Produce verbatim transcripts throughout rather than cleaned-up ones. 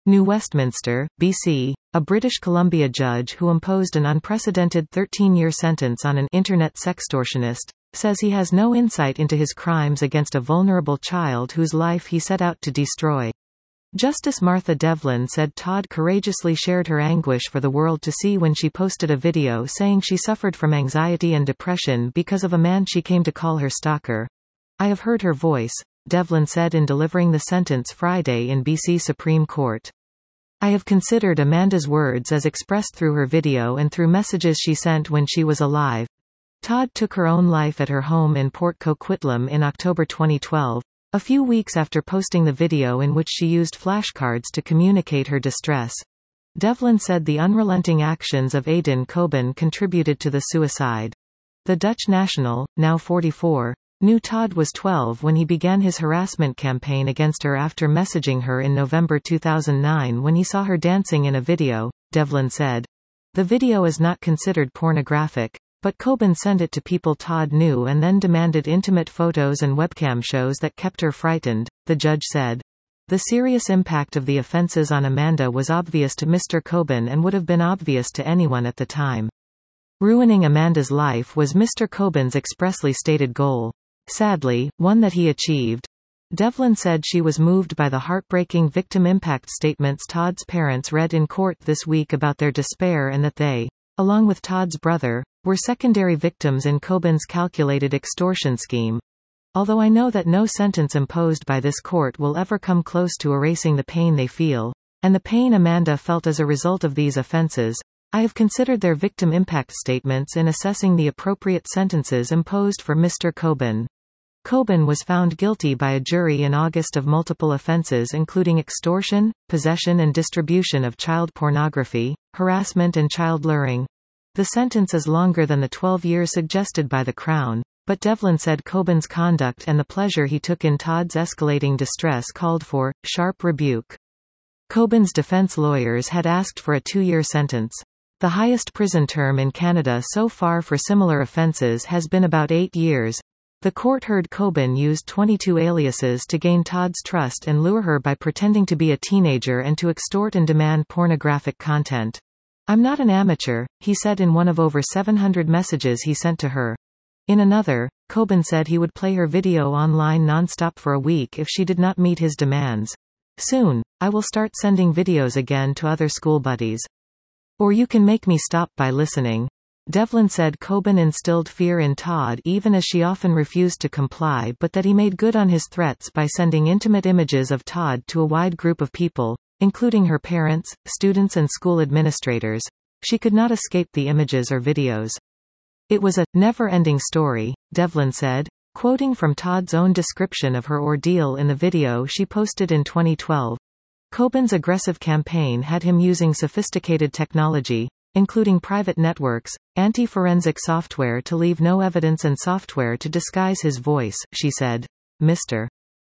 New Westminster, B C, a British Columbia judge who imposed an unprecedented thirteen-year sentence on an internet sextortionist, says he has no insight into his crimes against a vulnerable child whose life he set out to destroy. Justice Martha Devlin said Todd courageously shared her anguish for the world to see when she posted a video saying she suffered from anxiety and depression because of a man she came to call her stalker. "I have heard her voice," Devlin said in delivering the sentence Friday in B C Supreme Court. "I have considered Amanda's words as expressed through her video and through messages she sent when she was alive." Todd took her own life at her home in Port Coquitlam in October twenty twelve, a few weeks after posting the video in which she used flashcards to communicate her distress. Devlin said the unrelenting actions of Aiden Coben contributed to the suicide. The Dutch national, now forty-four, knew Todd was twelve when he began his harassment campaign against her after messaging her in November two thousand nine when he saw her dancing in a video, Devlin said. The video is not considered pornographic, but Coben sent it to people Todd knew and then demanded intimate photos and webcam shows that kept her frightened, the judge said. The serious impact of the offenses on Amanda was obvious to Mister Coben and would have been obvious to anyone at the time. Ruining Amanda's life was Mister Coben's expressly stated goal. Sadly, one that he achieved. Devlin said she was moved by the heartbreaking victim impact statements Todd's parents read in court this week about their despair and that they, along with Todd's brother, were secondary victims in Coben's calculated extortion scheme. Although I know that no sentence imposed by this court will ever come close to erasing the pain they feel, and the pain Amanda felt as a result of these offenses, I have considered their victim impact statements in assessing the appropriate sentences imposed for Mister Coben. Coben was found guilty by a jury in August of multiple offenses including extortion, possession and distribution of child pornography, harassment and child luring. The sentence is longer than the twelve years suggested by the Crown, but Devlin said Coben's conduct and the pleasure he took in Todd's escalating distress called for sharp rebuke. Coben's defense lawyers had asked for a two-year sentence. The highest prison term in Canada so far for similar offences has been about eight years. The court heard Coben used twenty-two aliases to gain Todd's trust and lure her by pretending to be a teenager and to extort and demand pornographic content. "I'm not an amateur," he said in one of over seven hundred messages he sent to her. In another, Coben said he would play her video online non-stop for a week if she did not meet his demands. "Soon, I will start sending videos again to other school buddies. Or you can make me stop by listening." Devlin said Coben instilled fear in Todd even as she often refused to comply, but that he made good on his threats by sending intimate images of Todd to a wide group of people, including her parents, students and school administrators. She could not escape the images or videos. "It was a never-ending story," Devlin said, quoting from Todd's own description of her ordeal in the video she posted in twenty twelve. Coben's aggressive campaign had him using sophisticated technology, including private networks, anti-forensic software to leave no evidence and software to disguise his voice, she said. Mister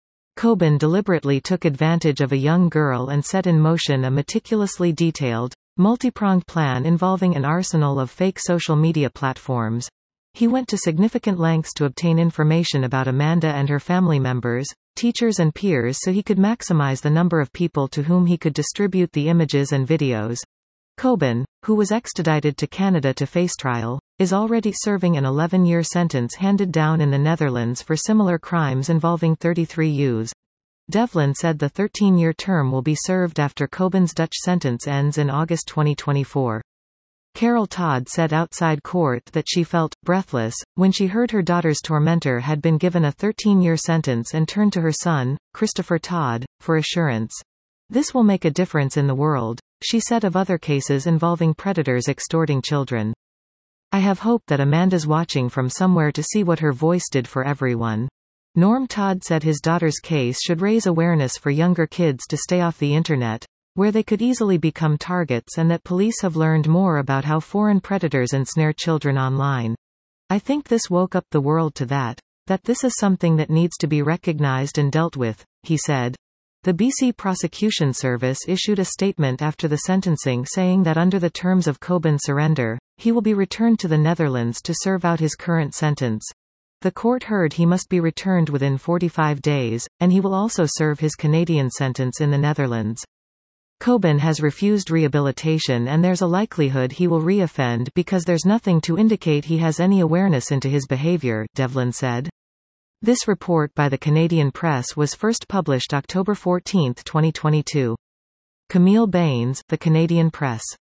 Coben deliberately took advantage of a young girl and set in motion a meticulously detailed, multi-pronged plan involving an arsenal of fake social media platforms. He went to significant lengths to obtain information about Amanda and her family members, teachers and peers so he could maximize the number of people to whom he could distribute the images and videos. Coben, who was extradited to Canada to face trial, is already serving an eleven-year sentence handed down in the Netherlands for similar crimes involving thirty-three youths. Devlin said the thirteen-year term will be served after Coben's Dutch sentence ends in August twenty twenty-four. Carol Todd said outside court that she felt breathless when she heard her daughter's tormentor had been given a thirteen-year sentence and turned to her son, Christopher Todd, for assurance. "This will make a difference in the world," she said of other cases involving predators extorting children. "I have hope that Amanda's watching from somewhere to see what her voice did for everyone." Norm Todd said his daughter's case should raise awareness for younger kids to stay off the internet, where they could easily become targets, and that police have learned more about how foreign predators ensnare children online. "I think this woke up the world to that. That this is something that needs to be recognized and dealt with," he said. The B C Prosecution Service issued a statement after the sentencing saying that under the terms of Coben's surrender, he will be returned to the Netherlands to serve out his current sentence. The court heard he must be returned within forty-five days, and he will also serve his Canadian sentence in the Netherlands. Coben has refused rehabilitation and there's a likelihood he will re-offend because there's nothing to indicate he has any awareness into his behavior, Devlin said. This report by the Canadian Press was first published October fourteenth, twenty twenty-two. Camille Bains, The Canadian Press.